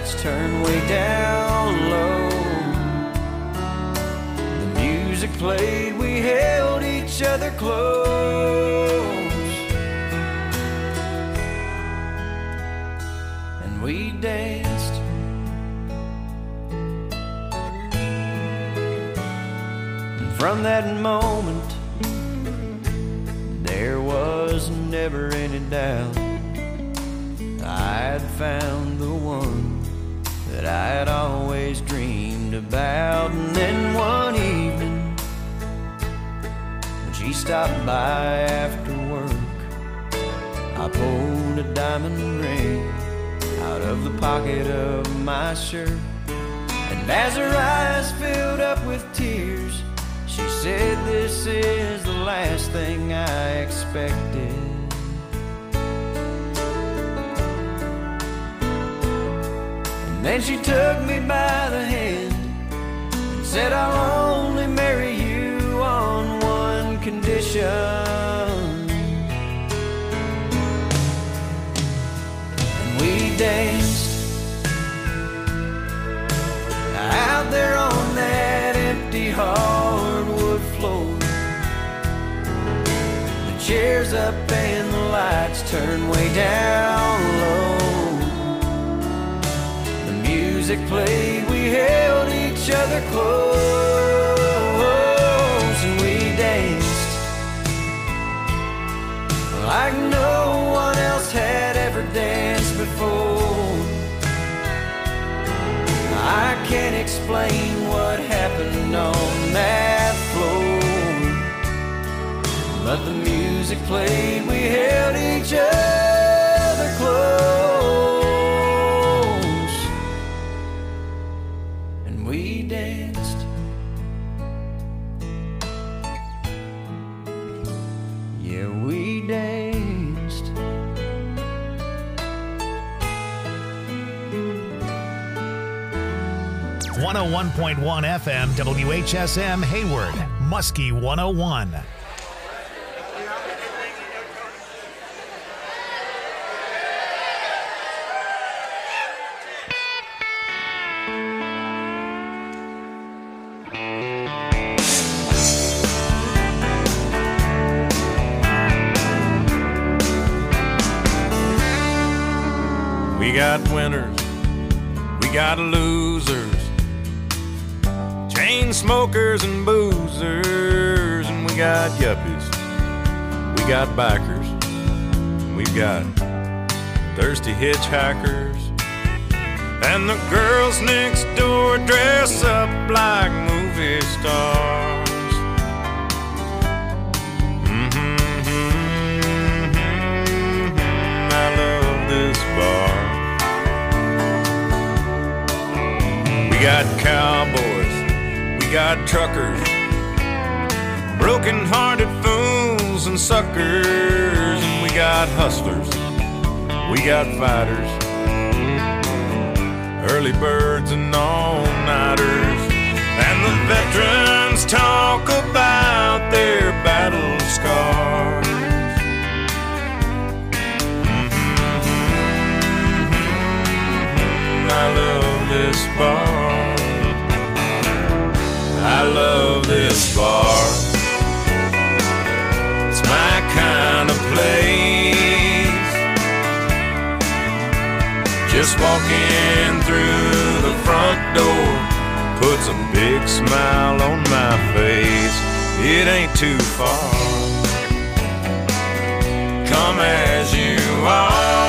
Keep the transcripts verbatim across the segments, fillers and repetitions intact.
lights turned way down low. The music played, we held each other close, and we danced. And from that moment, there was never any doubt I'd found the one that I had always dreamed about. And then one evening, when she stopped by after work, I pulled a diamond ring out of the pocket of my shirt. And as her eyes filled up with tears, she said, "This is the last thing I expected." Then she took me by the hand and said, "I'll only marry you on one condition." And we danced out there on that empty hardwood floor. The chairs up and the lights turned way down low. Music played, we held each other close, and we danced like no one else had ever danced before. I can't explain what happened on that floor, but the music played, we held each other close. We danced. Yeah, we danced. one oh one point one F M W H S M Hayward, Muskie one oh one. We got winners, we got losers, chain smokers and boozers, and we got yuppies, we got bikers, and we've got thirsty hitchhikers, and the girls next door dress up like movie stars. Mm-hmm, mm-hmm, I love this bar. We got cowboys, we got truckers, broken-hearted fools and suckers, and we got hustlers, we got fighters, early birds and all-nighters, and the veterans talk about their battle scars. Mm-hmm, I love this bar. I love this bar. It's my kind of place. Just walking through the front door puts a big smile on my face. It ain't too far. Come as you are.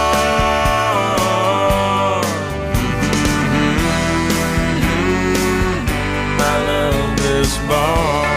Bar.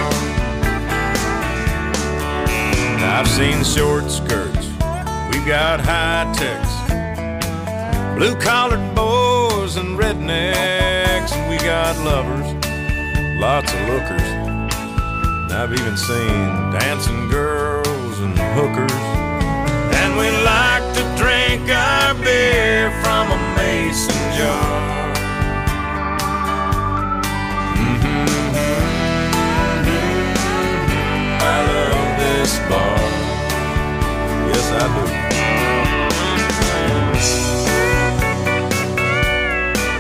I've seen short skirts, we've got high techs, blue-collared boys and rednecks, and we got lovers, lots of lookers, and I've even seen dancing girls and hookers, and we like to drink our beer from a mason jar. Bar. Yes, I do.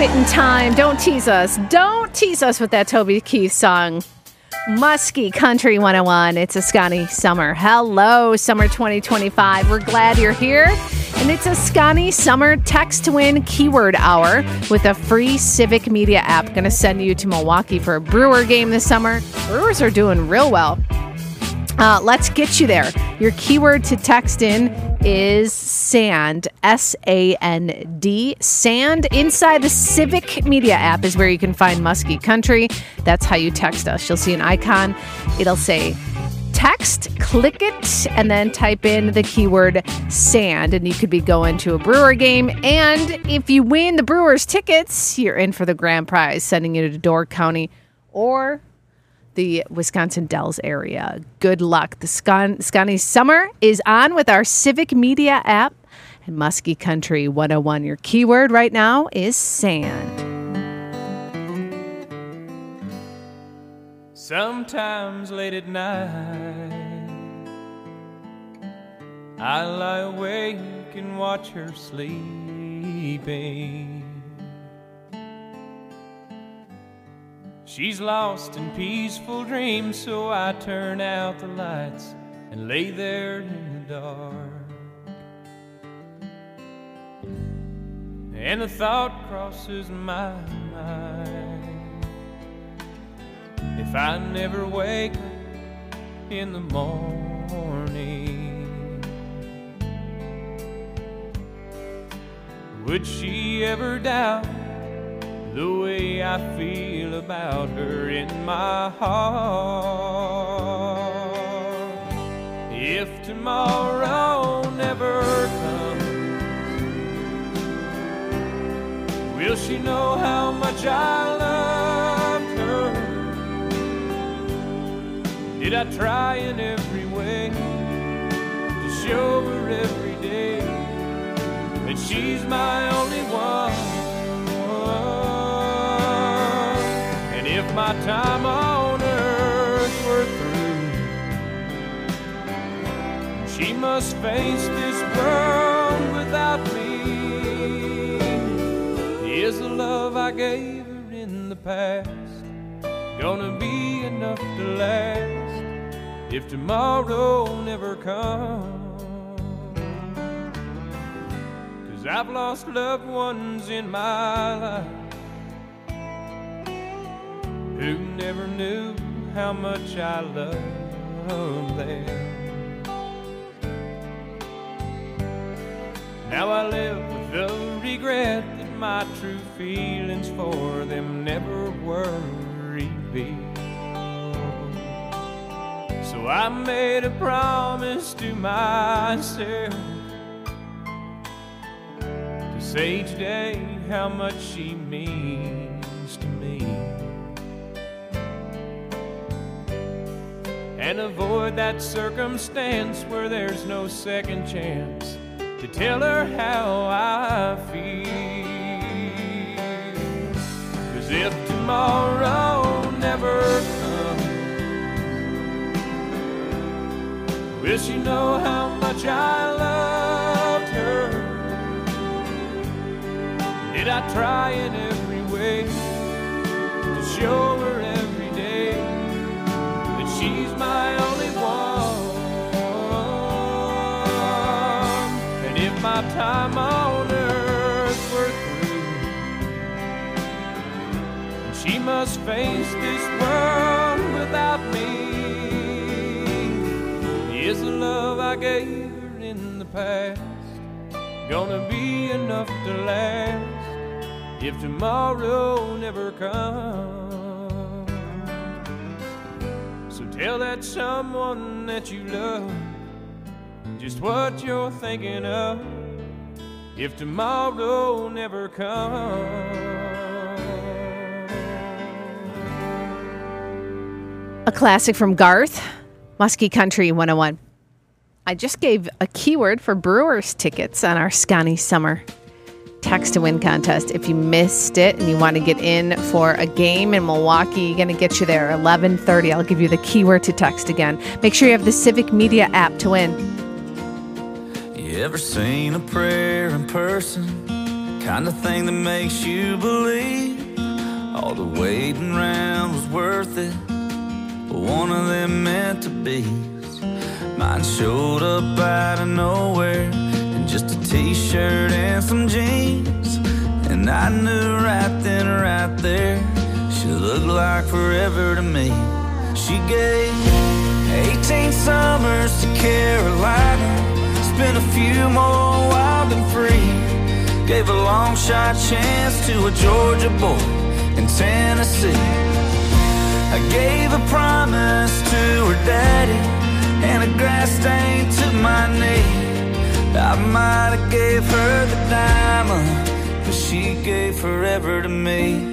quitting time. Don't tease us. Don't tease us with that Toby Keith song. Muskie Country one oh one. It's a Scotty Summer. Hello, summer twenty twenty-five. We're glad you're here. And it's a Scotty Summer text to win keyword hour with a free Civic Media app. Going to send you to Milwaukee for a Brewer game this summer. Brewers are doing real well. Uh, let's get you there. Your keyword to text in is sand, S A N D. Sand. Inside the Civic Media app is where you can find Muskie Country. That's how you text us. You'll see an icon. It'll say text, click it, and then type in the keyword sand, and you could be going to a Brewer game. And if you win the Brewers tickets, you're in for the grand prize, sending you to Door County or the Wisconsin Dells area. Good luck. The Scotty Summer is on with our Civic Media app and Muskie Country one oh one. Your keyword right now is sand. Sometimes late at night I lie awake and watch her sleeping. She's lost in peaceful dreams, so I turn out the lights and lay there in the dark. And the thought crosses my mind, if I never wake up in the morning, would she ever doubt the way I feel about her in my heart? If tomorrow never comes, will she know how much I loved her? Did I try in every way to show her every day that she's my only one? If my time on earth were through, she must face this world without me. Is the love I gave her in the past gonna be enough to last if tomorrow never comes? 'Cause I've lost loved ones in my life who never knew how much I loved them. Now I live with the regret that my true feelings for them never were revealed. So I made a promise to myself to say each day how much she means to me, and avoid that circumstance where there's no second chance to tell her how I feel. 'Cause if tomorrow never comes, will she know how much I loved her? Did I try in every way to show her every day that she's my only one? And if my time on earth were through, she must face this world without me, is the love I gave her in the past gonna be enough to last if tomorrow never comes? So tell that someone that you love just what you're thinking of if tomorrow never comes. A classic from Garth, Muskie Country one oh one. I just gave a keyword for Brewers tickets on our Scotty Summer Text to Win contest. If you missed it and you want to get in for a game in Milwaukee, going to get you there eleven thirty. I'll give you the keyword to text again. Make sure you have the Civic Media app to win. You ever seen a prayer in person? kind of thing that makes you believe all the waiting around was worth it. But one of them meant to be. Mine showed up out of nowhere in just a t-shirt and some jeans, and I knew right then, right there, she looked like forever to me. She gave eighteen summers to Carolina, spent a few more wild and free, gave a long shot chance to a Georgia boy in Tennessee. I gave a promise to her daddy and a grass stain to my knee. I might have gave her the diamond, but she gave forever to me.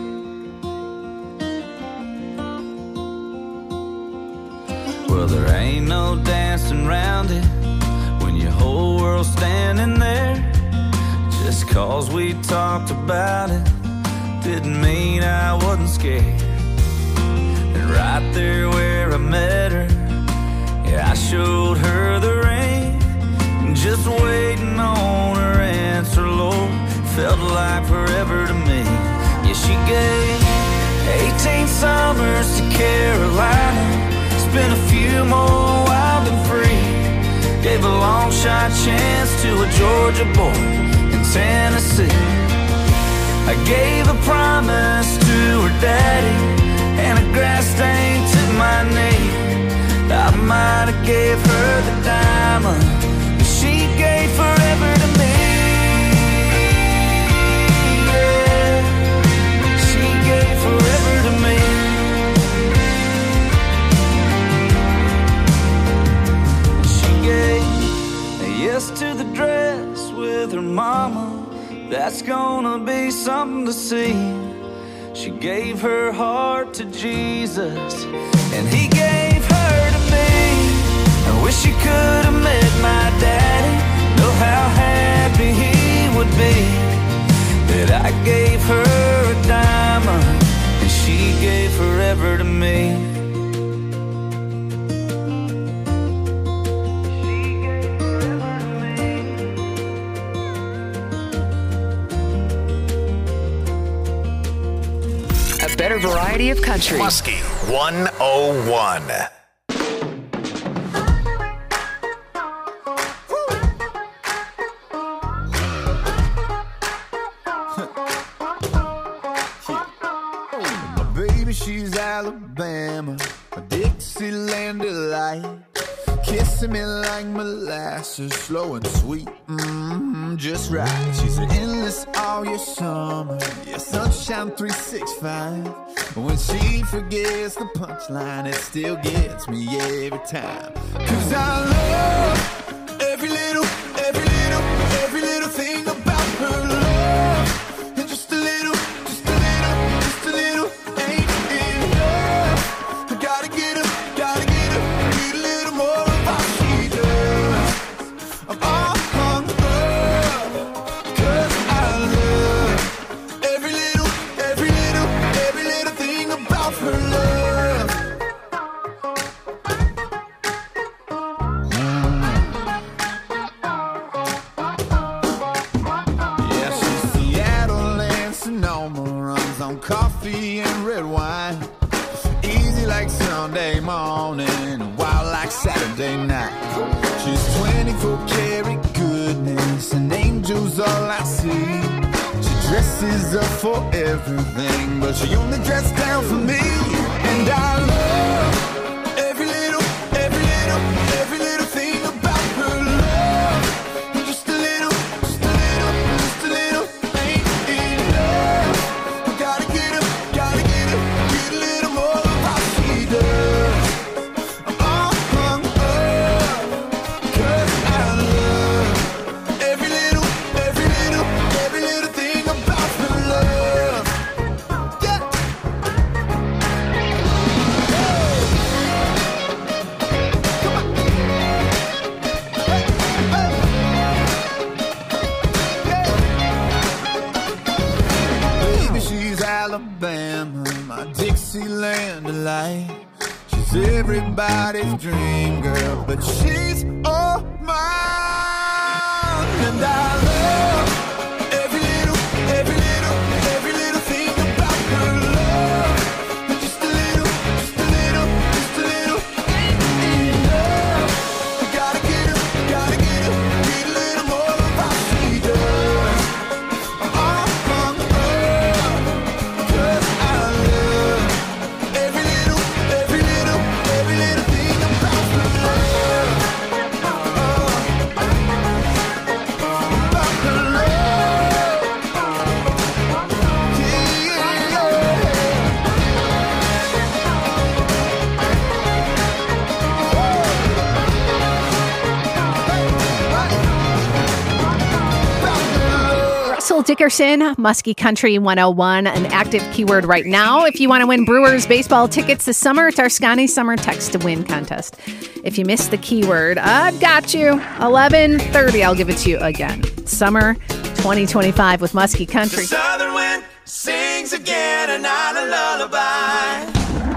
Well, there ain't no dancing around it when your whole world's standing there. Just cause we talked about it didn't mean I wasn't scared. And right there where I met her, yeah, I showed her the ring, just waiting on her answer, Lord, felt like forever to me. Yeah, she gave eighteen summers to Carolina, spent a few more wild and free, gave a long shot chance to a Georgia boy in Tennessee. I gave a promise to her daddy and a grass stain to my knee. I might have gave her the diamond, but she gave forever to me. Yeah, she gave forever to me. She gave a yes to the dress with her mama. That's gonna be something to see. She gave her heart to Jesus, and he gave her to me. I wish you could have met my daddy, know how happy he would be that I gave her a diamond and she gave forever to me. Better variety of country. Muskie one oh one. My baby, she's Alabama, a Dixieland delight. Kissing me like molasses, slow and sweet, mm-hmm, just right. She's an endless all year summer, yeah, sunshine three sixty-five. When she forgets the punchline, it still gets me every time. Cause I love every little, every little, every little thing about her love. And just a little, just a little, just a little ain't enough. I gotta get her, gotta get her, need a little more. Coffee and red wine, easy like Sunday morning, wild like Saturday night. She's twenty-four karat goodness, and angels all I see. She dresses up for everything, but she only dressed down for me. And I love every little, every little, every little thing about her love. And just a little, just a little, just a little ain't enough. Alabama, my Dixieland delight. She's everybody's dream girl, but she's all mine. And I love every little Dickerson, Muskie Country one oh one, an active keyword right now. If you want to win Brewers baseball tickets this summer, it's our Scotty Summer Text to Win contest. If you missed the keyword, I've got you. eleven thirty, I'll give it to you again. Summer twenty twenty-five with Muskie Country. The southern wind sings again and not a lullaby.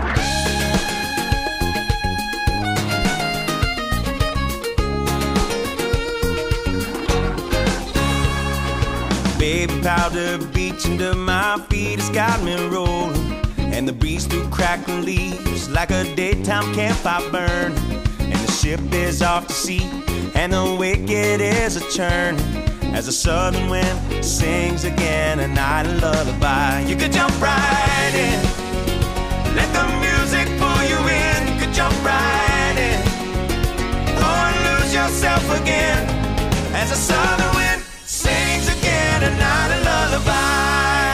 Baby powder beach under my feet has got me rolling, and the breeze through crackling leaves like a daytime campfire burn. And the ship is off to sea, and the wicked is a churn, as the southern wind sings again a night of lullaby. You could jump right in, let the music pull you in. You could jump right in, or lose yourself again, as the southern wind sings again a night of lullaby.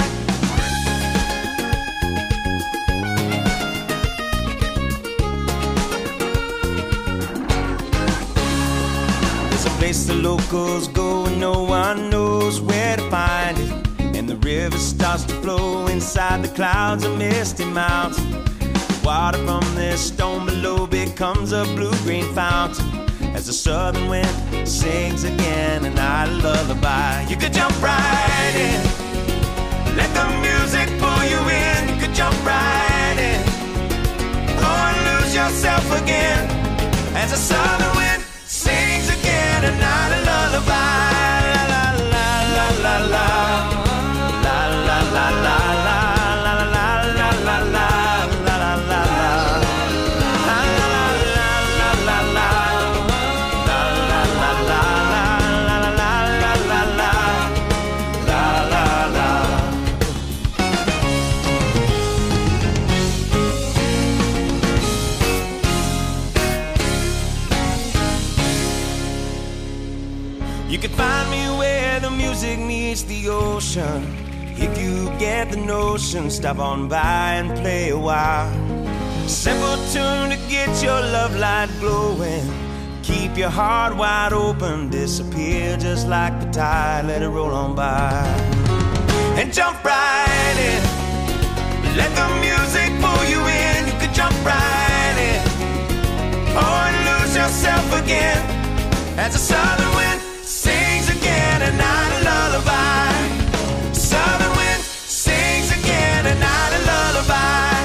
There's a place the locals go and no one knows where to find it, and the river starts to flow inside the clouds of misty mountains. The water from this stone below becomes a blue-green fountain, as the southern wind sings again a night of lullaby. You could jump right in, let the music pull you in. You could jump right in, or lose yourself again, as the southern wind sings again a night of lullaby. La la la la la la la la la la la la la la la la la. You can find me where the music meets the ocean. If you get the notion, stop on by and play a while. Simple tune to get your love light glowing. Keep your heart wide open, disappear just like the tide, let it roll on by. And jump right in, let the music pull you in. You could jump right in, or lose yourself again, as the southern wind sings again a night of lullaby. Southern wind sings again a night of lullaby.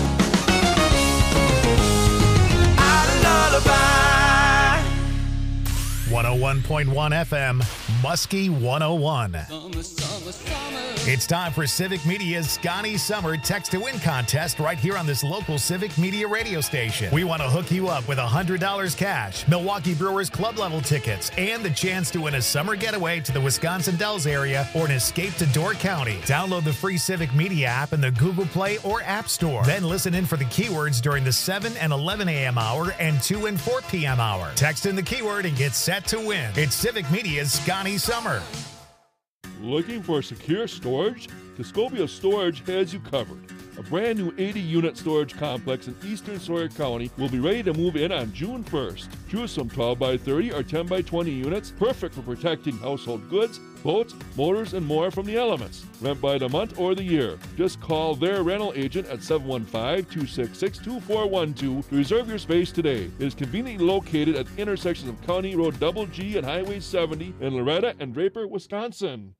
Out of lullaby. one oh one point one F M, Muskie one oh one. Summer, summer, summer. It's time for Civic Media's Scotty Summer Text to Win contest right here on this local Civic Media radio station. We want to hook you up with one hundred dollars cash, Milwaukee Brewers club level tickets, and the chance to win a summer getaway to the Wisconsin Dells area or an escape to Door County. Download the free Civic Media app in the Google Play or App Store. Then listen in for the keywords during the seven and eleven a.m. hour and two and four p.m. hour. Text in the keyword and get set to win. It's Civic Media's Scotty Summer. Looking for secure storage? Tuscobia Storage has you covered. A brand new eighty unit storage complex in eastern Sawyer County will be ready to move in on June first. Choose from twelve by thirty or ten by twenty units, perfect for protecting household goods, boats, motors, and more from the elements. Rent by the month or the year. Just call their rental agent at seven one five, two six six, two four one two to reserve your space today. It is conveniently located at the intersections of County Road Double G and Highway seventy in Loretta and Draper, Wisconsin.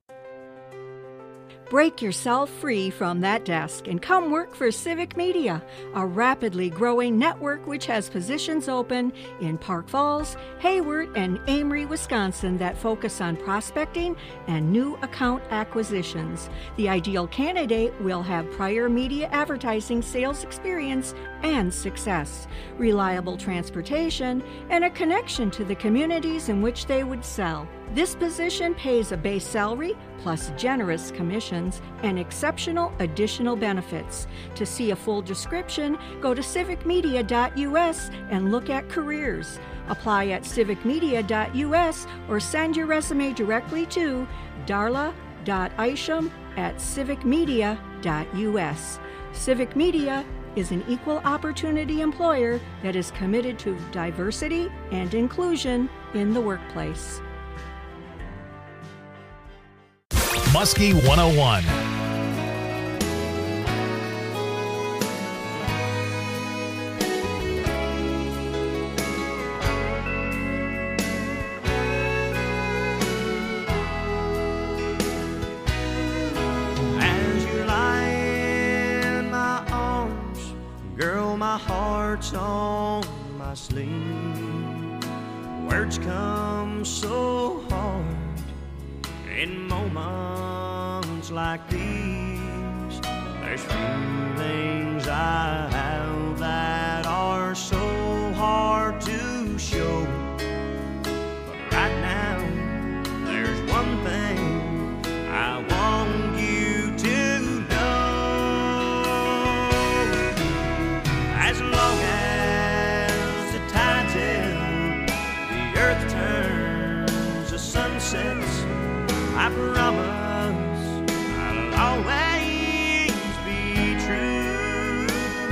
Break yourself free from that desk and come work for Civic Media, a rapidly growing network which has positions open in Park Falls, Hayward, and Amory, Wisconsin that focus on prospecting and new account acquisitions. The ideal candidate will have prior media advertising sales experience and success, reliable transportation, and a connection to the communities in which they would sell. This position pays a base salary plus generous commissions and exceptional additional benefits. To see a full description, go to civic media dot U S and look at careers. Apply at civic media dot U S or send your resume directly to darla dot isham at civic media dot U S. Civic Media is an equal opportunity employer that is committed to diversity and inclusion in the workplace. Muskie one oh one. As you lie in my arms, girl, my heart's on my sleeve. Words come so hard in moments like these. There's feelings I have that are so hard to show. But right now, there's one thing I want you to know. As long as the tide's in, the earth turns, the sun sets, I promise I'll always be true.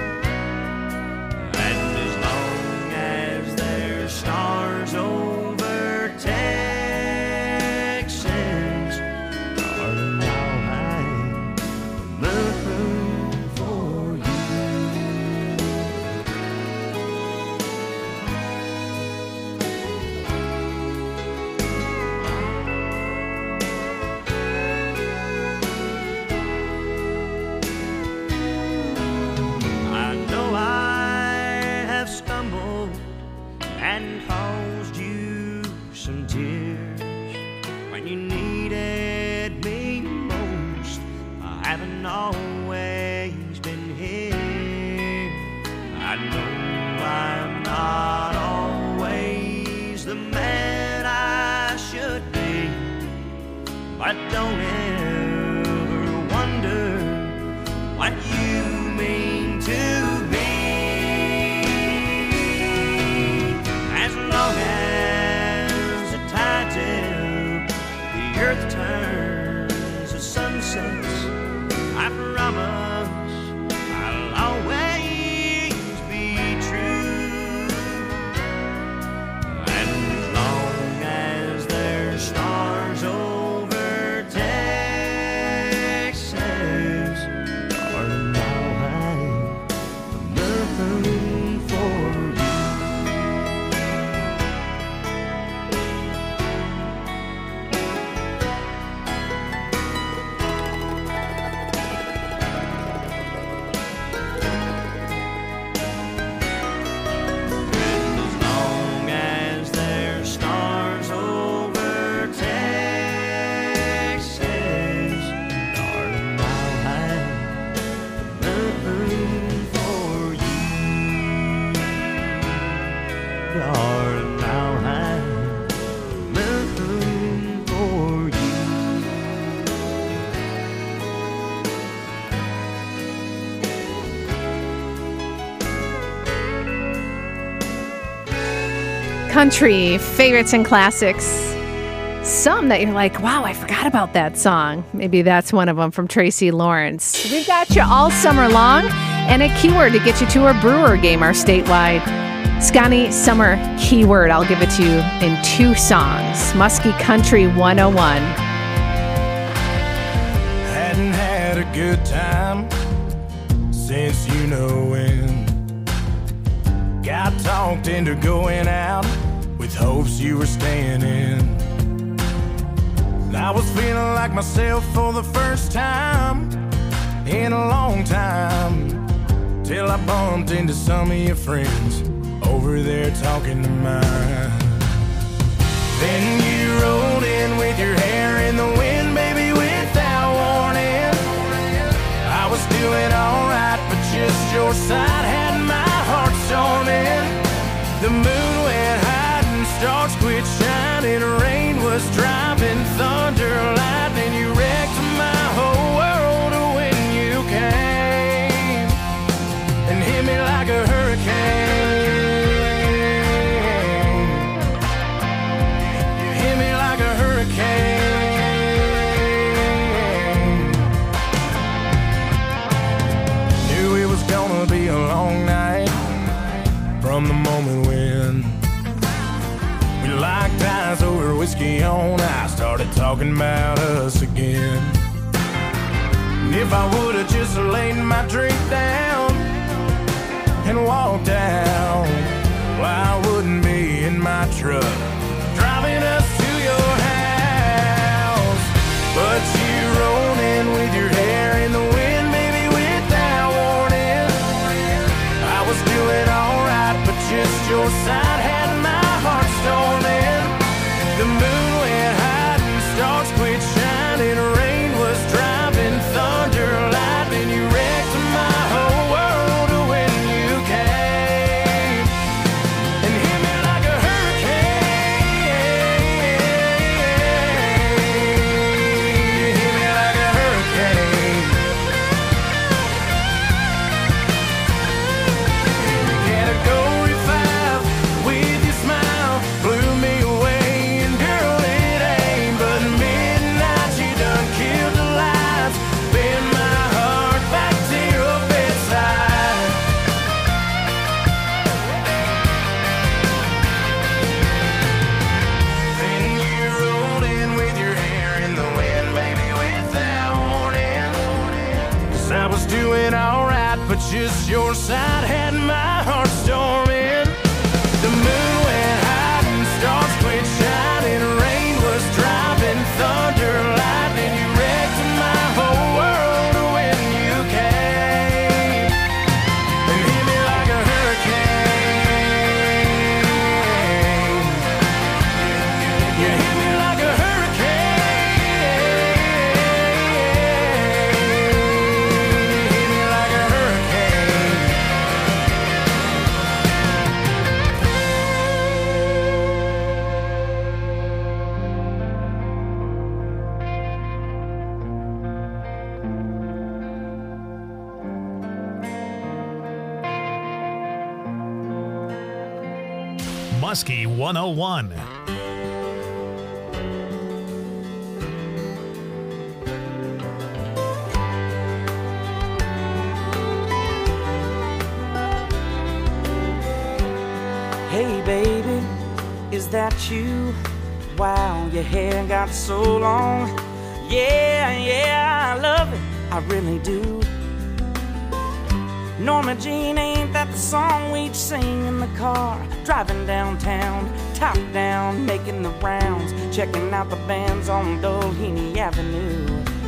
And as long as there's stars over Texas, darling, I'll hang the moon for you. I know I have stumbled and caused you some tears when you needed me most. I haven't always been here. I know I'm not always the man I should be, but don't ever wonder what you mean to me. As long as the tide's in, the earth turns, the sun sets, I promise I'll always be true. And as long as there's stars over Texas, darling, I'll hang the moon for you. And as long as there's stars over Texas, darling, I'll hang the moon for you. Darling, I'll hang the moon for you. Country favorites and classics. Some that you're like, wow, I forgot about that song. Maybe that's one of them from Tracy Lawrence. We've got you all summer long and a keyword to get you to our Brewer game, our statewide Scotty Summer keyword. I'll give it to you in two songs. Muskie Country one oh one. Hadn't had a good time since you know when. Got talked into going out with hopes you were staying in. I was feeling like myself for the first time in a long time, till I bumped into some of your friends over there talking to mine. Then you rolled in with your hair in the wind, baby, without warning. I was doing alright, but just your side had my heart storming. The moon went high and stars quit shining. Rain was driving, thunder, lightning. You wrecked my whole world when you came and hit me like a hurricane. You hit me like a hurricane. Knew it was gonna be a long night from the moment when we locked eyes over whiskey on ice, started talking about us again. And if I would've just laid my drink down and walked down, well, I wouldn't be in my truck driving us to your house. But you rolled in with your hair in the wind, baby, without warning. I was doing alright, but just your side had my heart storming. The moon went high and stars quit shining. Rain was driving, thunder, lightning. You wrecked my whole world when you came and hit me like a hurricane. You hit me like a hurricane. Category five with your smile blew me away, and girl, it ain't but midnight. You done killed the lights, bend my heart back to your bedside. Then you rolled in with your hair in the wind, baby, without warning. 'Cause I was doing alright, but just your side had my heart storming. The moon went high and stars quit shining. Rain was driving, thunder, lightning. You wrecked my whole world when you came and hit me like a hurricane. You hit me like a hurricane. You hit me like a hurricane. Muskie one oh one. Hey baby, is that you? Wow, your hair got so long. Yeah, yeah, I love it, I really do. Norma Jean, ain't that the song we'd sing in the car? Driving downtown, top down, making the rounds, checking out the bands on Doheny Avenue.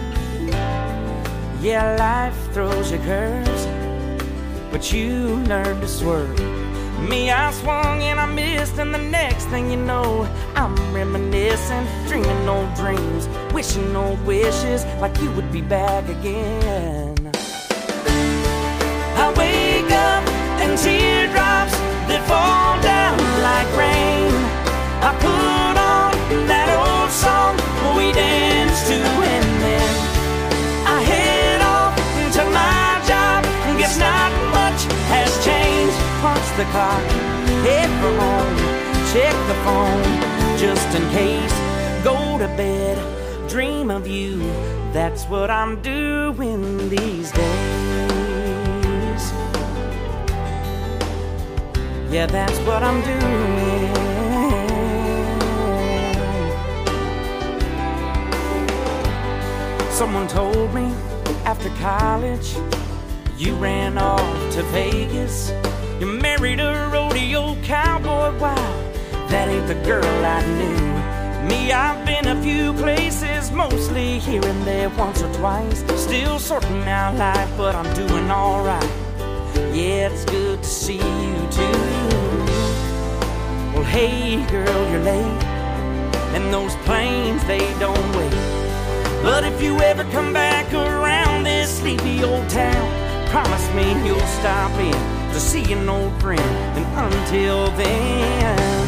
Yeah, life throws you curves, but you learn to swerve. Me, I swung and I missed, and the next thing you know, I'm reminiscing, dreaming old dreams, wishing old wishes, like you would be back again. I wake up and teardrops that fall down like rain. I put on that old song we danced to, and then I head off to my job. Guess not much has changed. Punch the clock, head for home, check the phone just in case. Go to bed, dream of you. That's what I'm doing these days. Yeah, that's what I'm doing. Someone told me after college you ran off to Vegas. You married a rodeo cowboy. Wow, that ain't the girl I knew. Me, I've been a few places, mostly here and there, once or twice. Still sorting out life, but I'm doing alright. Yeah, it's good to see you too. Well, hey girl, you're late, and those planes, they don't wait. But if you ever come back around this sleepy old town, promise me you'll stop in to see an old friend. And until then,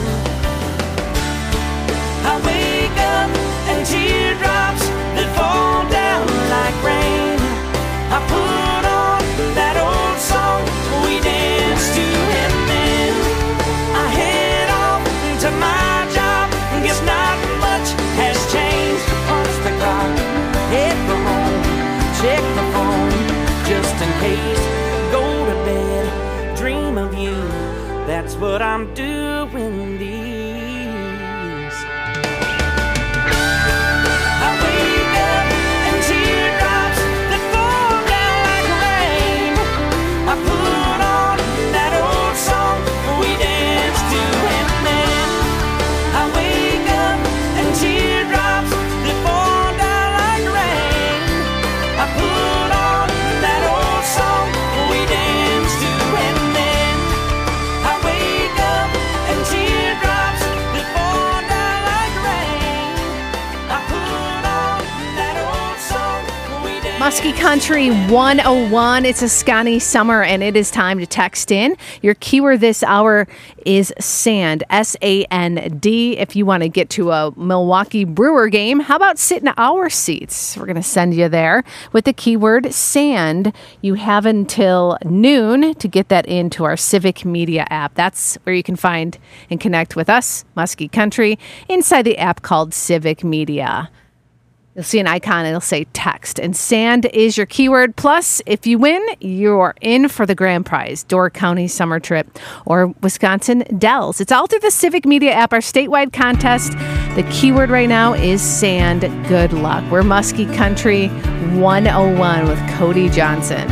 I wake up and teardrops that fall down like rain. I put on that old song we danced to, and then I head off to my job. Guess not much has changed. Punch the clock, head for home, check the phone just in case. Go to bed, dream of you. That's what I'm doing these. I wake up and teardrops that fall Muskie Country one oh one. It's a Scotty summer, and it is time to text in. Your keyword this hour is sand, S A N D. If you want to get to a Milwaukee Brewer game, how about sit in our seats? We're going to send you there with the keyword sand. You have until noon to get that into our Civic Media app. That's where you can find and connect with us, Muskie Country, inside the app called Civic Media. You'll see an icon, it'll say text, and sand is your keyword. Plus, if you win, you're in for the grand prize, Door County summer trip or Wisconsin Dells. It's all through the Civic Media app, our statewide contest. The keyword right now is sand. Good luck. We're Muskie Country one oh one with Cody Johnson.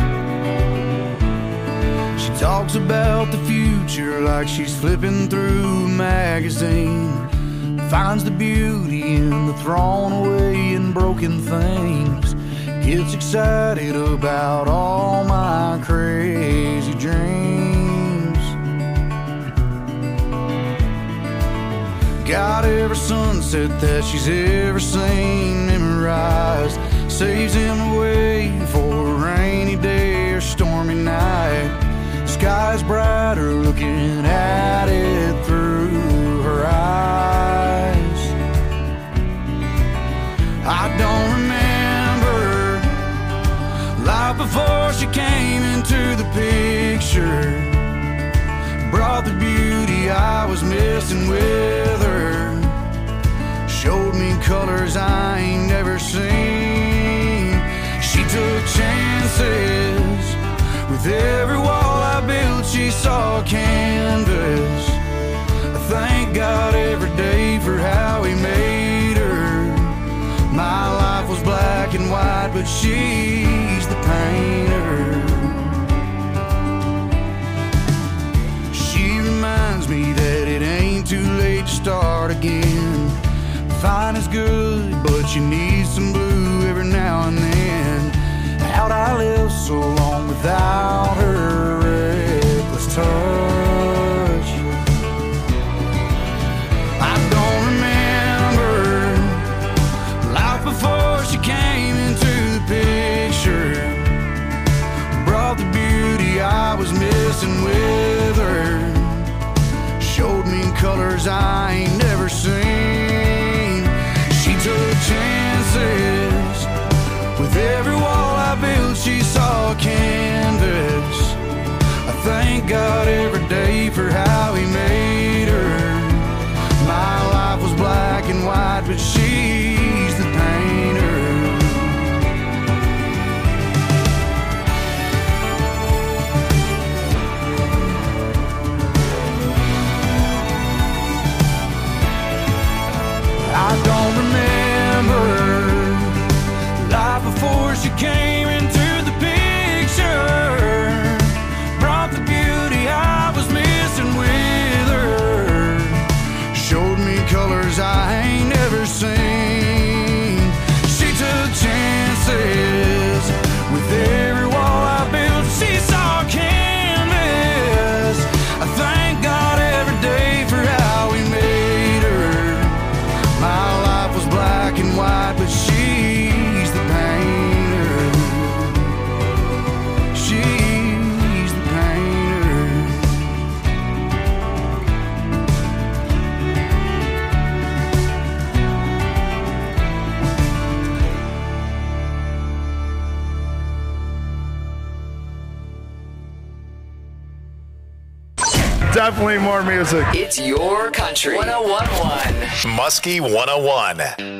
She talks about the future like she's flipping through a magazine. Finds the beauty in the thrown away and broken things. Gets excited about all my crazy dreams. Got every sunset that she's ever seen memorized. Saves him away for a rainy day or stormy night. Sky's brighter looking at it through her eyes. I don't remember life before she came into the picture. Brought the beauty I was missing with her. Showed me colors I ain't never seen. She took chances. With every wall I built she saw a canvas. I thank God every day for how he made her. My life was black and white, but she's the painter. She reminds me that it ain't too late to start again. Fine is good, but you need some blue every now and then. How'd I live so long without her reckless touch? I don't remember life before she came into the picture. Brought the beauty I was missing with her. Showed me colors I ain't never seen. She took chances. With every wall I built she saw a canvas. I thank God every day for how he made her. My life was black and white, but she's the painter. I don't remember life before she came into the picture. Brought the beauty I was missing with her. Showed me colors I ain't never seen. She took chances. With every wall I built she saw a canvas. I thank God every day for how he made her. My life was black and white, but she definitely more music. It's your country. one oh one point one. Muskie one oh one.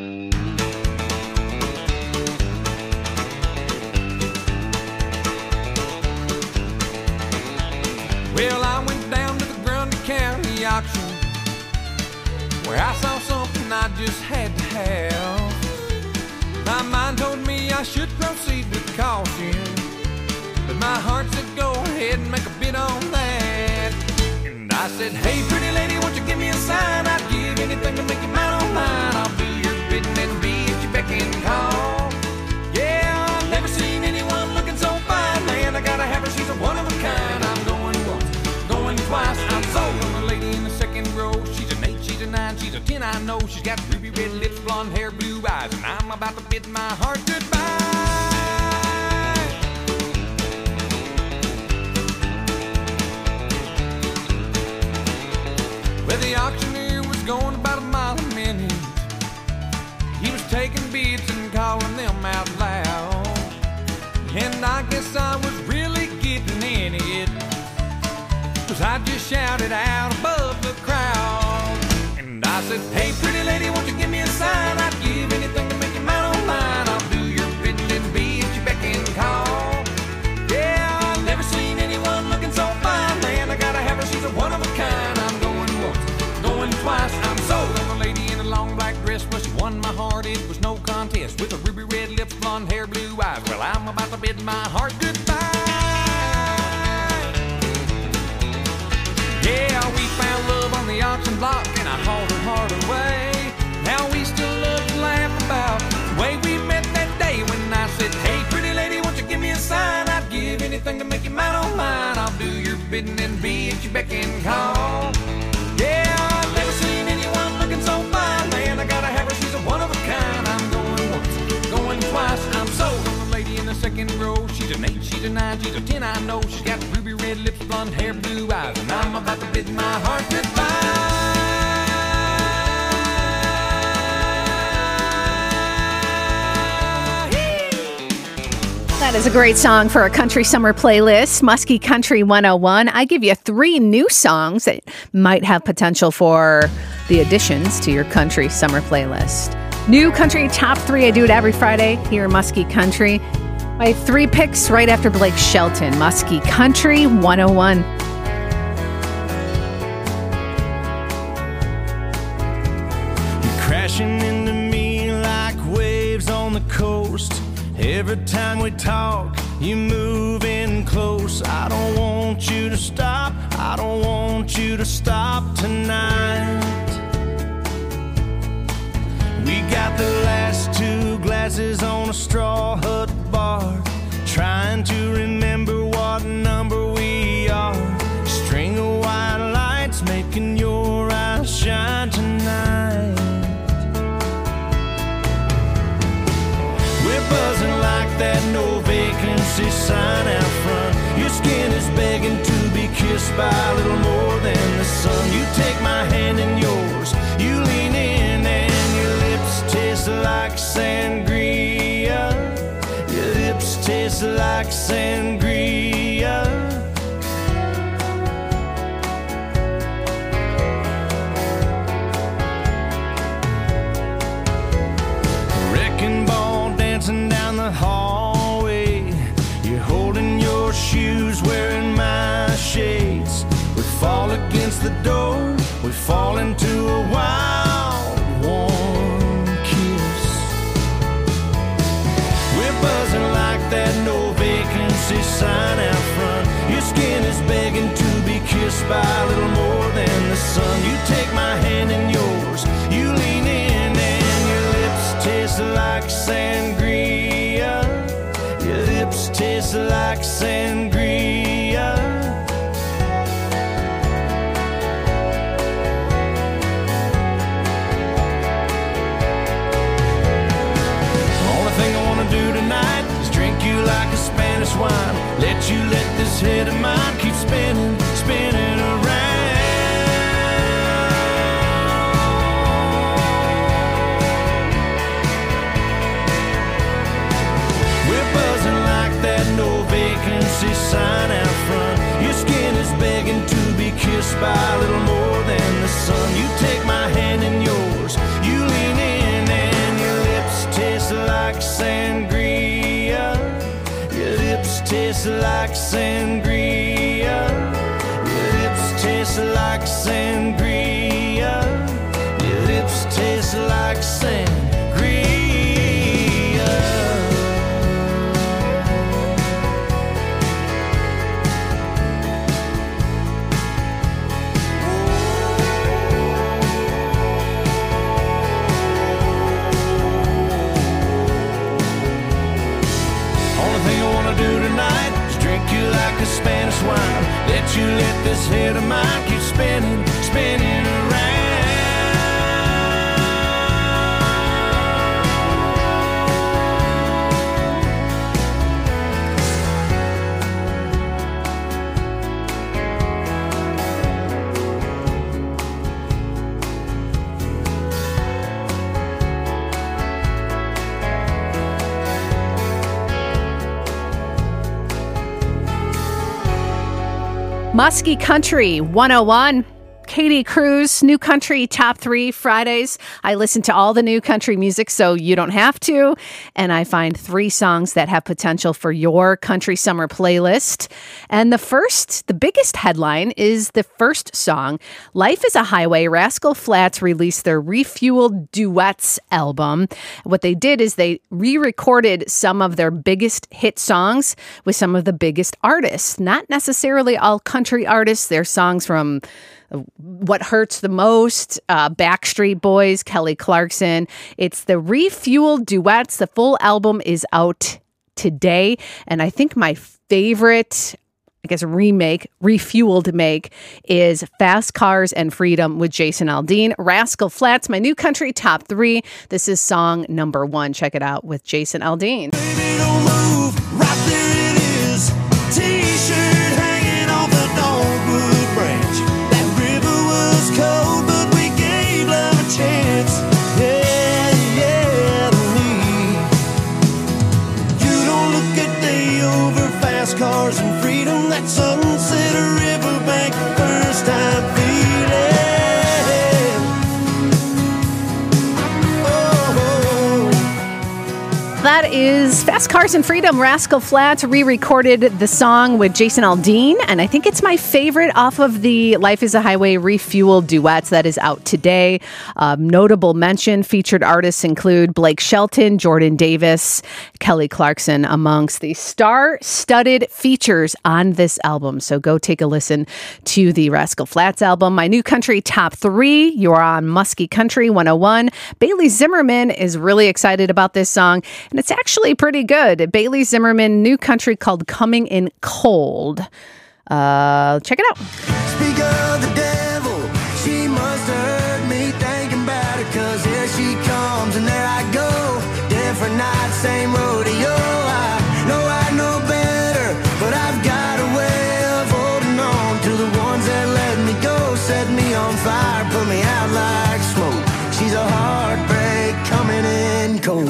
Well, I went down to the Grundy County auction where I saw something I just had to have. My mind told me I should proceed with caution, but my heart said go ahead and make a bid on that. And I said, hey, pretty lady, won't you give me a sign? I'd give anything to make you mine on mine. I'll do your bidding and be at your beck and call. Yeah, I've never seen anyone looking so fine. Man, I gotta have her, she's a one of a kind. I'm going once, going twice. I'm sold on the lady in the second row. She's an eight, she's a nine, she's a ten, I know. She's got ruby red lips, blonde hair, blue eyes, and I'm about to bid my heart goodbye. guess I was really getting in it, 'cause I just shouted out above the crowd. And I said, hey, pretty lady, won't you give me a sign? I'd give anything to make you mine on mine. I'll do your bidding and be at your beck and call. Yeah, I've never seen anyone looking so fine. Man, I gotta have her, she's a one of a kind. I'm going once, going twice. I'm sold on a lady in a long black dress. Well, she won my heart, it was no contest. With her ruby red lips, blonde hair, blue eyes. Well, I'm about to bid my heart goodbye. Yeah, we found love on the auction block, and I hauled her heart away. Now we still love to laugh about the way we met that day when I said, hey, pretty lady, won't you give me a sign? I'd give anything to make you mine on mine. I'll do your bidding and be at your beck and call. Yeah, I've never seen anyone looking so fine. Man, I gotta have her, she's a one of a kind. I'm going once, going twice. I'm sold on the lady in the second row. She's an eight, she's a nine, she's a ten, I know. She's got ruby red lips, blonde hair, blue eyes, and I'm about to bid my heart goodbye. That is a great song for a country summer playlist, Muskie Country one oh one. I give you three new songs that might have potential for the additions to your country summer playlist. New country top three. I do it every Friday here in Muskie Country. I have three picks right after Blake Shelton, Muskie Country one oh one. You're crashing into me like waves on the coast. Every time we talk, you move in close. I don't want you to stop. I don't want you to stop tonight. We got the last two glasses on a straw hut bar, trying to remember what number we are. String of white lights making your eyes shine tonight. We're buzzing like that no vacancy sign out front. Your skin is begging to be kissed by a little more than the sun. You take my hand in yours, you lean in, and your lips taste like sangria. Your lips taste like sangria. Wrecking ball dancing down the hallway. You're holding your shoes, wearing my shades. We fall against the door, we fall into a wild, warm kiss. We're buzzing like that no vacancy sign out front. Your skin is begging to be kissed by a little more than the sun. You take my hand in yours, you lean in, and your lips taste like sangria. Your lips taste like sangria. Only thing I wanna do tonight is drink you like a Spanish wine. Let you let this head of mine keep spinning, spinning around. That no vacancy sign out front. Your skin is begging to be kissed by a little more than the sun. You take my hand in yours, you lean in, and your lips taste like sangria. Your lips taste like sangria. Your lips taste like sangria. Your lips taste like sangria. Like a Spanish wine, let you let this head of mine keep spinning, spinning around. Muskie Country one oh one. Katie Cruz, New Country Top three Fridays. I listen to all the new country music, so you don't have to. And I find three songs that have potential for your country summer playlist. And the first, the biggest headline is the first song. Life is a Highway. Rascal Flatts released their Refueled Duets album. What they did is they re-recorded some of their biggest hit songs with some of the biggest artists. Not necessarily all country artists. They're songs from What Hurts the Most, uh, Backstreet Boys, Kelly Clarkson. It's the Refueled Duets. The full album is out today. And I think my favorite, I guess, remake, refueled make is Fast Cars and Freedom with Jason Aldean. Rascal Flatts, my new country top three. This is song number one. Check it out with Jason Aldean. Baby, don't move. Right there it is. T-shirt hanging off the dogwood branch. Cold, but we gave love a chance. Yeah, yeah, me. You don't look a day over fast cars and freedom. That sunset or riverbank, first time feeling. Oh, oh. That is Fast Cars and Freedom. Rascal Flatts re-recorded the song with Jason Aldean, and I think it's my favorite off of the Life is a Highway Refueled Duets that is out today. Um, notable mention, featured artists include Blake Shelton, Jordan Davis, Kelly Clarkson, amongst the star-studded features on this album. So go take a listen to the Rascal Flatts album. My new country top three, you're on Muskie Country one oh one. Bailey Zimmerman is really excited about this song, and it's actually pretty good. Bailey Zimmerman, new country called Coming in Cold. Uh, check it out. Speak of the devil, she must have heard me thinking about it, cause here she comes and there I go. Different night, same rodeo. I know I know better, but I've got a way of holding on to the ones that let me go. Set me on fire, put me out like smoke. She's a heartbreak coming in cold.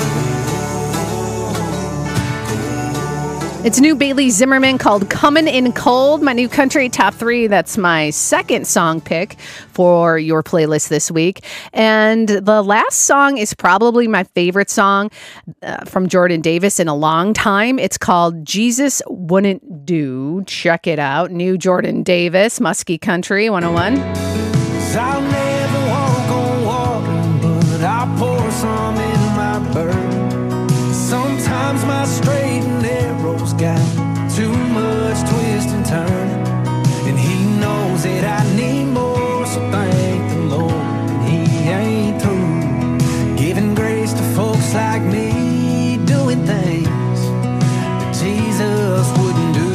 It's new Bailey Zimmerman called Comin' in Cold, my new country top three. That's my second song pick for your playlist this week. And the last song is probably my favorite song uh, from Jordan Davis in a long time. It's called Jesus Wouldn't Do. Check it out. New Jordan Davis, Muskie Country one oh one. I'll never walk on water, but I'll pour some in my bird. Sometimes my straight and narrow's got too much twist and turn, and he knows that I need more, so thank the Lord. And he ain't through giving grace to folks like me, doing things that Jesus wouldn't do.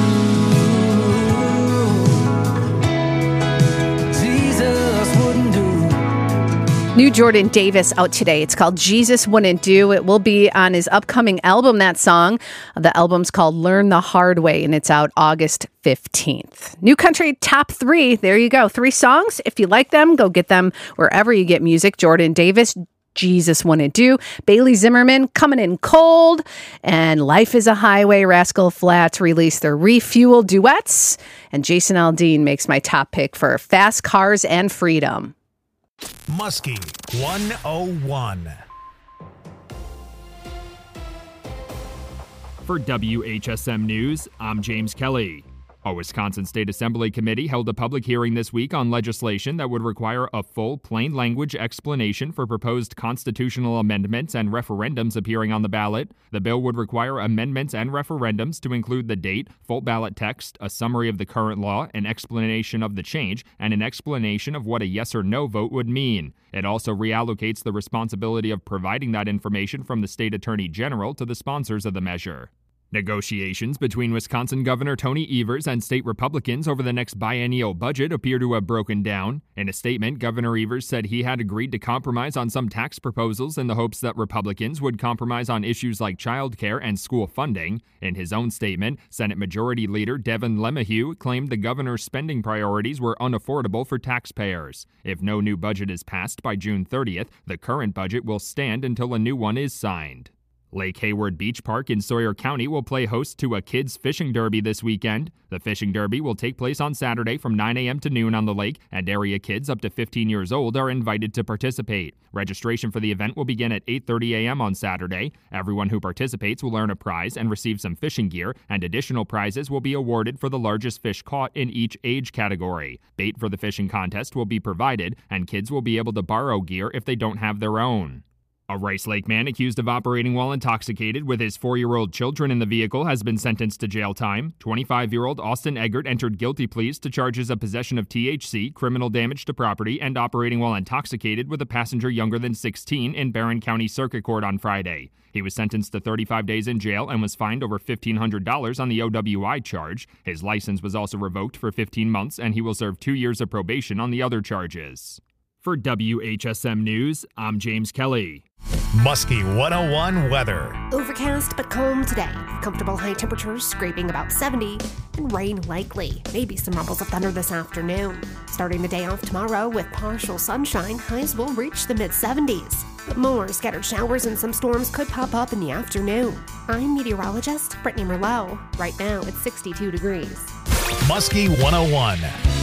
New Jordan Davis out today. It's called Jesus Wouldn't Do. It will be on his upcoming album, that song. The album's called Learn the Hard Way, and it's out August fifteenth. New country top three. There you go. Three songs. If you like them, go get them wherever you get music. Jordan Davis, Jesus Wouldn't Do. Bailey Zimmerman, Coming in Cold. And Life is a Highway. Rascal Flatts released their Refueled Duets. And Jason Aldean makes my top pick for Fast Cars and Freedom. Muskie one oh one. For W H S M News, I'm James Kelly. A Wisconsin State Assembly committee held a public hearing this week on legislation that would require a full, plain language explanation for proposed constitutional amendments and referendums appearing on the ballot. The bill would require amendments and referendums to include the date, full ballot text, a summary of the current law, an explanation of the change, and an explanation of what a yes or no vote would mean. It also reallocates the responsibility of providing that information from the state attorney general to the sponsors of the measure. Negotiations between Wisconsin Governor Tony Evers and state Republicans over the next biennial budget appear to have broken down. In a statement, Governor Evers said he had agreed to compromise on some tax proposals in the hopes that Republicans would compromise on issues like child care and school funding. In his own statement, Senate Majority Leader Devin LeMahieu claimed the governor's spending priorities were unaffordable for taxpayers. If no new budget is passed by June thirtieth, the current budget will stand until a new one is signed. Lake Hayward Beach Park in Sawyer County will play host to a kids' fishing derby this weekend. The fishing derby will take place on Saturday from nine a.m. to noon on the lake, and area kids up to fifteen years old are invited to participate. Registration for the event will begin at eight thirty a.m. on Saturday. Everyone who participates will earn a prize and receive some fishing gear, and additional prizes will be awarded for the largest fish caught in each age category. Bait for the fishing contest will be provided, and kids will be able to borrow gear if they don't have their own. A Rice Lake man accused of operating while intoxicated with his four-year-old children in the vehicle has been sentenced to jail time. twenty-five-year-old Austin Eggert entered guilty pleas to charges of possession of T H C, criminal damage to property, and operating while intoxicated with a passenger younger than sixteen in Barron County Circuit Court on Friday. He was sentenced to thirty-five days in jail and was fined over fifteen hundred dollars on the O W I charge. His license was also revoked for fifteen months, and he will serve two years of probation on the other charges. For W H S M News, I'm James Kelly. Muskie one oh one weather. Overcast but calm today. Comfortable high temperatures scraping about seventy, and rain likely. Maybe some rumbles of thunder this afternoon. Starting the day off tomorrow with partial sunshine, highs will reach the mid seventies. But more scattered showers and some storms could pop up in the afternoon. I'm meteorologist Brittany Merlot. Right now it's sixty-two degrees. Muskie one oh one.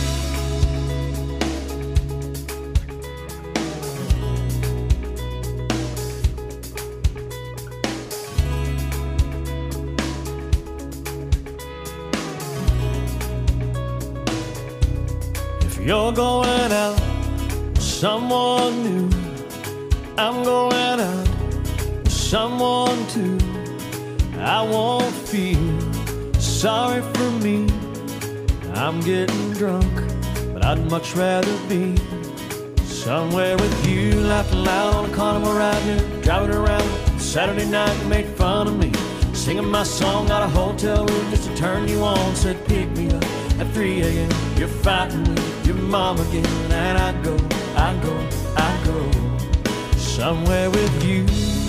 You're going out with someone new. I'm going out with someone too. I won't feel sorry for me. I'm getting drunk, but I'd much rather be somewhere with you, laughing loud on a carnival ride here, driving around Saturday night. You made fun of me, singing my song out of a hotel room just to turn you on. Said pick me up at three a.m. You're fighting with your mom again, and I go, I go, I go somewhere with you.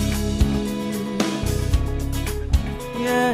Yeah,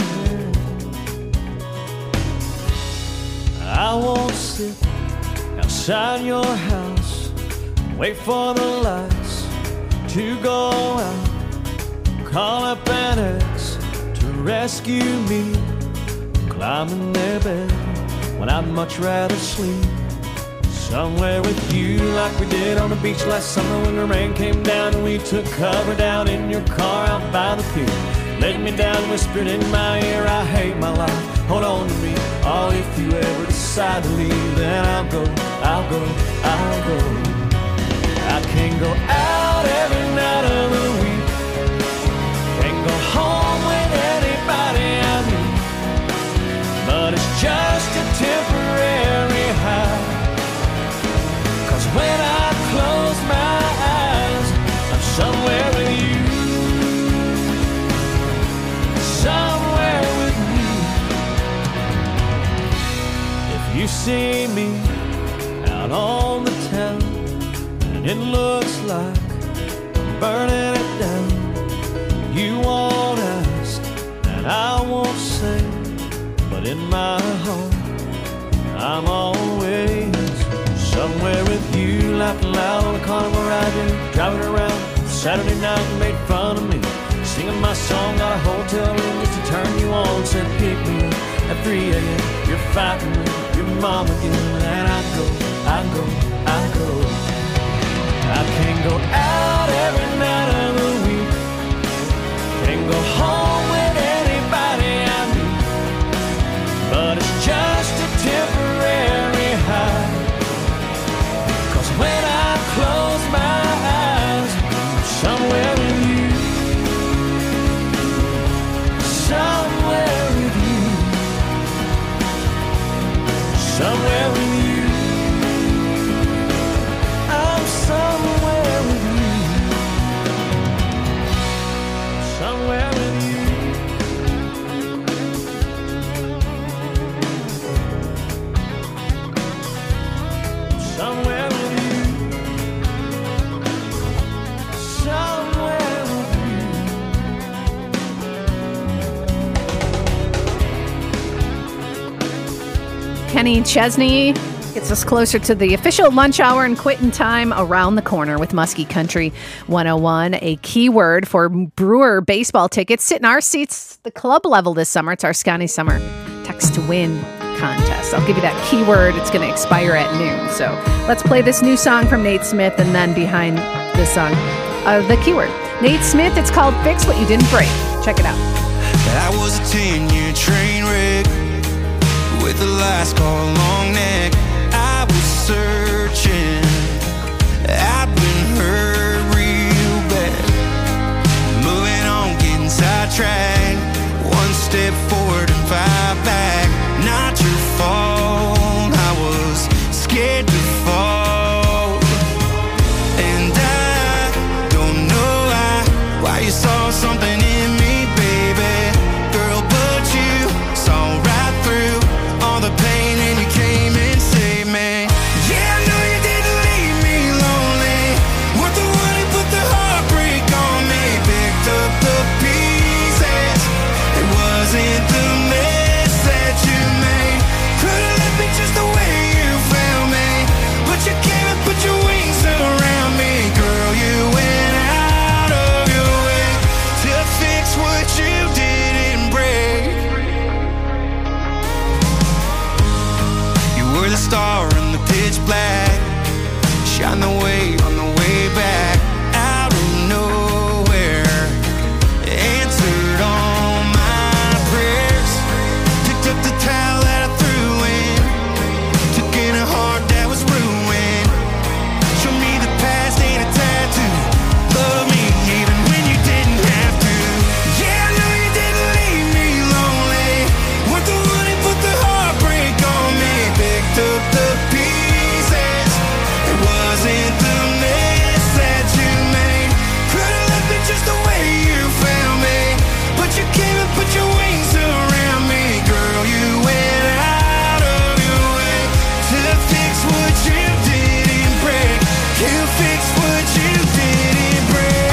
I won't sit outside your house, wait for the lights to go out, call up an ex to rescue me, climb in their bed when I'd much rather sleep somewhere with you, like we did on the beach last summer when the rain came down and we took cover down in your car out by the pier. Laid me down, whispered in my ear, I hate my life, hold on to me. Oh, if you ever decide to leave, then I'll go, I'll go, I'll go. I can go out every night of the week, can go home with anybody I meet, but it's just a temporary high. Cause when I close my eyes, I'm somewhere with you, somewhere with you. If you see me out on the town and it looks like I'm burning it down, you won't ask and I won't say, but in my heart I'm always somewhere with you, laughing loud on a carnival ride here, driving around Saturday night. You made fun of me, singing my song out of a hotel room just to turn you on. Said pick me up at three a.m. You're fighting with your mom again, and I go, I go, I go. I can go out every night of the week, can go home with anybody I meet, but it's just a temporary high. When I close my eyes, somewhere with you, somewhere with you, somewhere with you, I'm somewhere with you, somewhere with you, somewhere with you. Kenny Chesney Gets us closer to the official lunch hour and quitting time around the corner with Muskie Country one oh one. A keyword for Brewer baseball tickets. Sit in our seats, the club level this summer. It's our Scotty Summer Text to Win contest. I'll give you that keyword. It's going to expire at noon. So let's play this new song from Nate Smith, and then behind this song, uh, the keyword. Nate Smith, it's called Fix What You Didn't Break. Check it out. That was a ten-year train wreck with a last call long neck. I was searching, I've been hurt real bad. Moving on, getting sidetracked. One step forward and five back. Not your fault, I was scared to fall. And I don't know why, why you saw something in me, baby. Girl, but you saw right through all the pain and you came and saved me. Yeah, I know you didn't leave me lonely. Weren't the one who put the heartbreak on me. Picked up the pieces, it wasn't the mess that you made. Could've left me just the way you found me, but you came and put your wings around me. Girl, you went out of your way to fix what you didn't break. You were the star in the pitch black, shine the way on the way back. Out of nowhere, answered all my prayers. Picked up the towel that I threw in, took in a heart that was ruined. Showed me the past ain't a tattoo. Love me even when you didn't have to. Yeah, I know you didn't leave me lonely. Weren't the one who put the heartbreak on me. Picked up the pieces, it wasn't the mess that you made. Could've left me just the way you found me, but you came and put your wings around me. Girl, you went out of your way to fix what you didn't break. You fixed what you didn't break.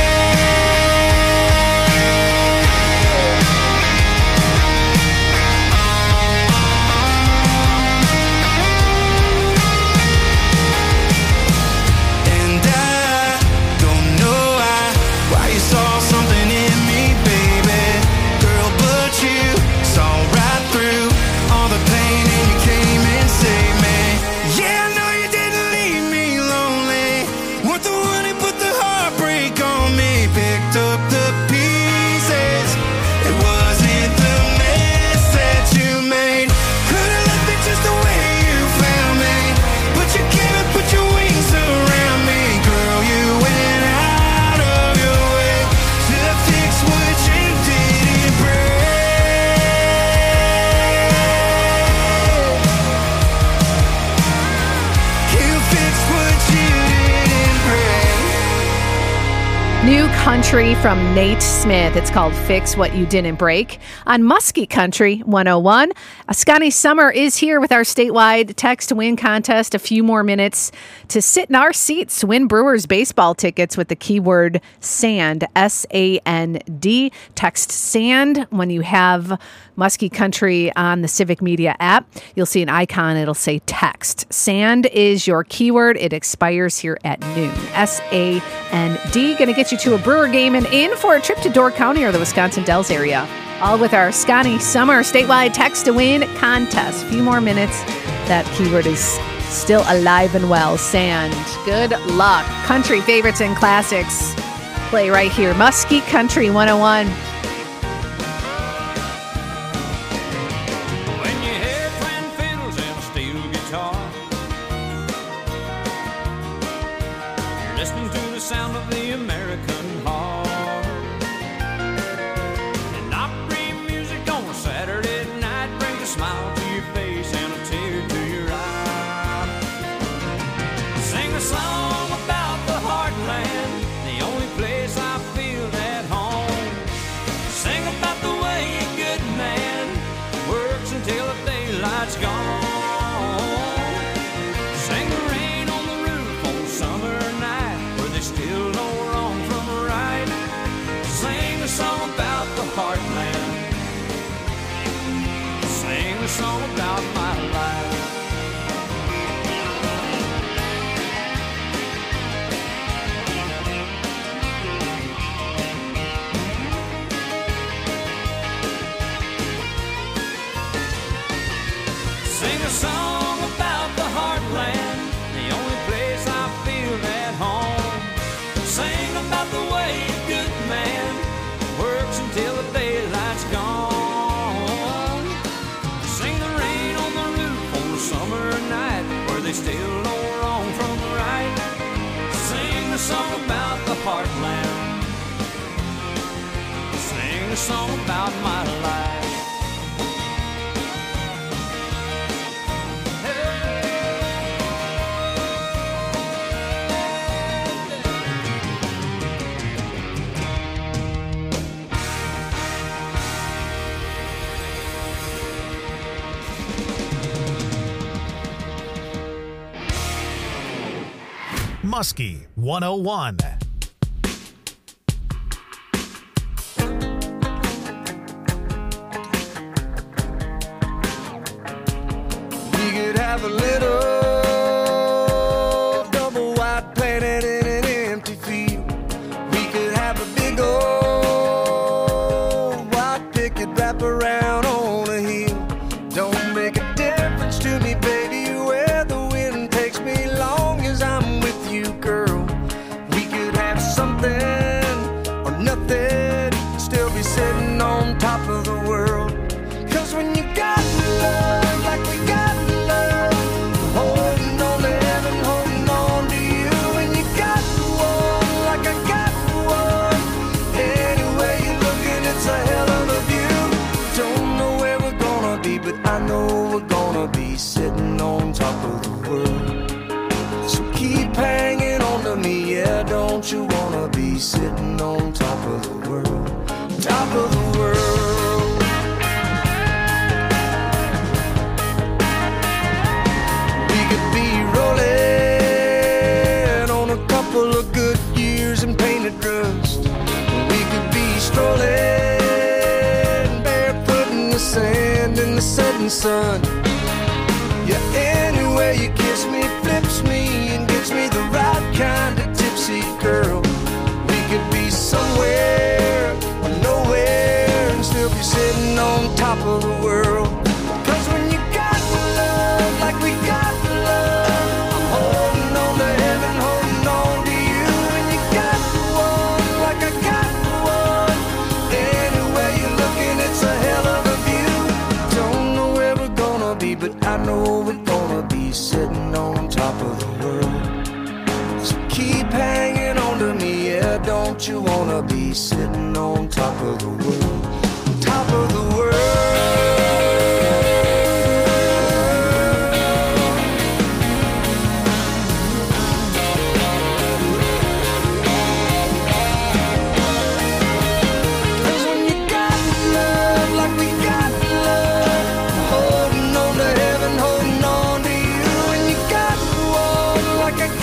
And I don't know why, why you saw something in me, baby. Girl, but you saw right through all the pain and you came and saved me. Yeah, I know you didn't leave me lonely. Weren't the one who put the heartbreak on me. Picked up the pieces, it wasn't the mess that you made. Could've left me just the way you found me, but you came and put your wings around me. Girl, you went out of your way to fix what you didn't break. You fixed what you didn't break. New country from Nate Smith. It's called Fix What You Didn't Break on Muskie Country one oh one. Uh, Scotty Summer is here with our statewide text to win contest. A few more minutes to sit in our seats, win Brewers baseball tickets with the keyword SAND, S A N D. Text SAND when you have Muskie Country on the Civic Media app. You'll see an icon. It'll say text. SAND is your keyword. It expires here at noon. S A N D. Going to get you to a Brewer game and in for a trip to Door County or the Wisconsin Dells area. All with our Scotty Summer statewide text to win contest. A few more minutes. That keyword is still alive and well. SAND. Good luck. Country favorites and classics play right here. Muskie Country one oh one. When you hear twin fiddles and a steel guitar, you're listening to the sound of the American heart. And opry music on a Saturday night brings a smile to your face and a tear to your eye. Sing a song about the heartland, the only place I feel at home. Sing about the way a good man works until the daylight's gone. Sing the rain on the roof on a summer night where they still know wrong from right. Sing a song about the heartland. Sing a song about my life. song about the heartland, the only place I feel at home. Sing about the way a good man works until the daylight's gone. Sing the rain on the roof on the summer night, where they still know wrong from right. Sing the song about the heartland. Sing the song about my life. Muskie one oh one. We could have a little double wide planet in an empty field. We could have a big old white picket wrap around on a hill. Don't make a difference to me, baby, where the wind takes me, long as I'm with you, girl. We could have something or nothing, still be sitting on top of the world. Cause when you got love like we got love, holding on to heaven, holding on to you. When you got one like I got one, anyway you're looking, it's a hell of a view. Don't know where we're gonna be, but I know we're gonna be sitting on top of the world. So keep hanging on to me, yeah, don't you wanna be sitting on top of the world, top of the world. We could be rolling on a couple of good years and painted rust. We could be strolling barefoot in the sand in the setting sun. Yeah, anyway you kiss me, flips me, and gets me the right kind of tipsy, girl. We could be somewhere or nowhere and still be sitting on top of the world. Cause when you got love like we got love, I'm holding on to heaven, holding on to you. When you got one like I got one, anyway you're looking, it's a hell of a view. Don't know where we're gonna be, but I know we're gonna be sitting on top of the world. So keep hanging on to me, yeah, don't you wanna be sitting on top of the world?